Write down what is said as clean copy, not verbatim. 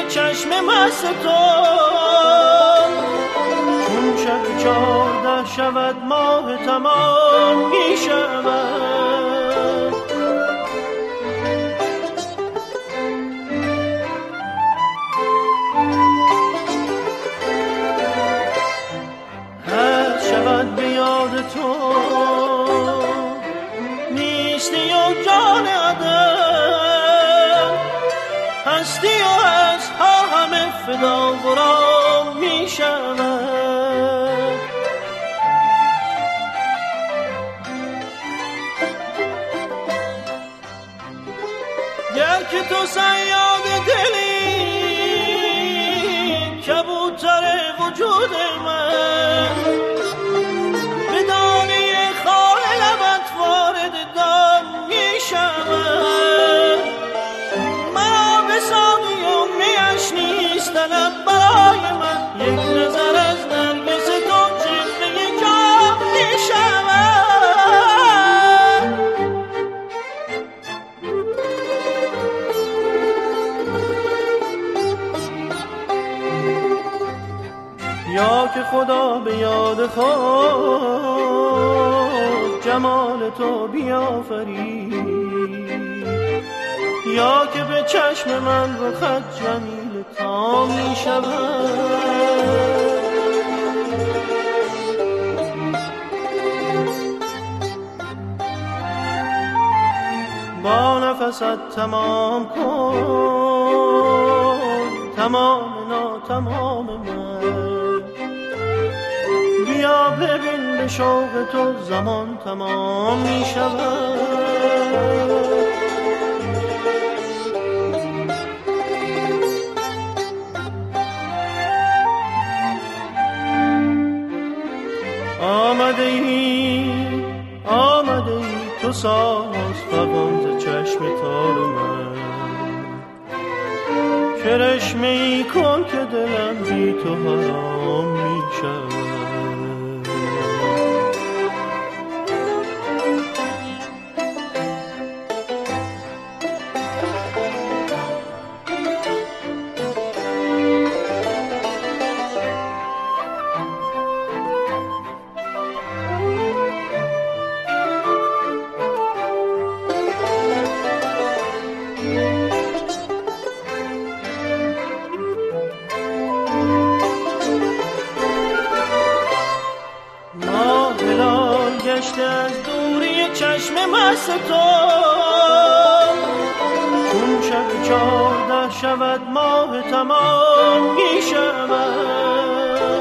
چشم مست تو، چون شب 14 شود ماه تمام می شود. هر شود به یاد تو نیستی و جان عدم، هستی و هست ها همه فدا برام می شود. گر که تو صیاد دلی، کبوتر وجود من، به دانه خال لبت وارد دام می شود. مرا به ساقی و میش نیست طلب برای من، یک نظر از نرگس تو جلوه جام می شود. یا که خدا به یاد خود جمال تو بیافرید، یا که به چشم من رخت جمیل تا می شود. با نفست تمام کن تمام ناتمام من، بیا ببین به شوق تو زمان تمام می شود. آمده ای تو ساز فغان ز چشم تار من، کرشمه ای کن که دلم بی تو حرام می شود. از دوری چشم مست تو، چون شب 14 شود ماه تمام می شود.